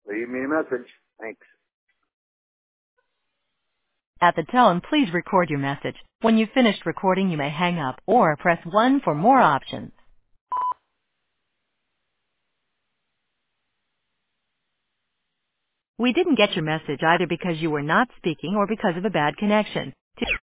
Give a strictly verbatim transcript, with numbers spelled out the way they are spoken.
Leave me a message. Thanks. At the tone, please record your message. When you've finished recording, you may hang up or press one for more options. We didn't get your message either because you were not speaking or because of a bad connection. To